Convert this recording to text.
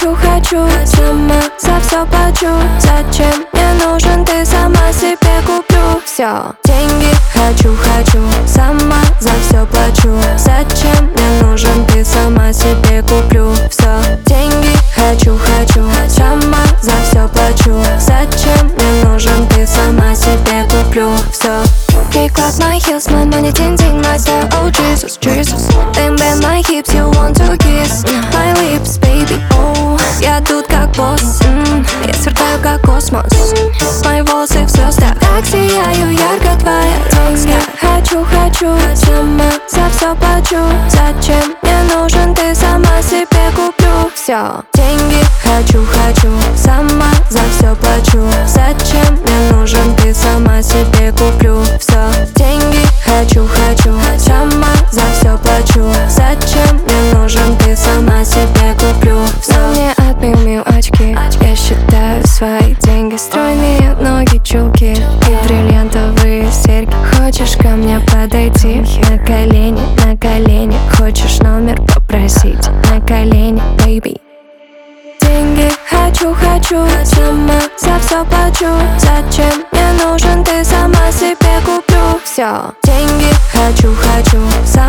хочу, сама за все плачу. Зачем мне нужен, ты сама себе куплю. Все, деньги хочу, сама за все плачу. Зачем мне нужен, ты сама себе куплю. Все, деньги хочу, сама за все плачу. Зачем мне нужен, ты сама себе куплю. Все. Kick up my heels, my money tinting my style. Oh Jesus, Jesus. Then bend my hips, you want to kiss my lips, baby. Oh, я тут как босс, я сверкаю как космос. Мои волосы в звездах, так сияю ярко твоя роза. Хочу, сама за все плачу. Зачем мне нужен, ты сама себе куплю. Все, деньги хочу, сама за все плачу. Зачем мне нужен, ты сама себе куплю. Все, деньги хочу, сама за все плачу. Зачем мне нужен, ты сама себе куплю. Все, мне отнимем очки, я считаю свои деньги. Стройные ноги, чулки и бриллиантовые серьги. Хочешь ко мне подойти? На колени. Хочешь номер попросить? На колени, baby. Деньги хочу, сама за все плачу. Зачем мне нужен, ты сама себе куплю. Все, деньги хочу,